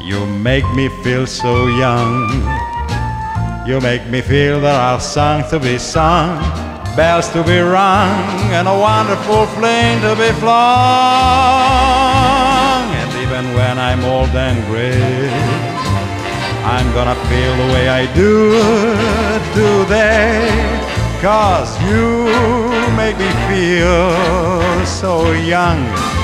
You make me feel so young. You make me feel there are songs to be sung, bells to be rung, and a wonderful fling to be flung. And even when I'm old and gray, I'm gonna feel the way I do today, 'cause you make me feel so young.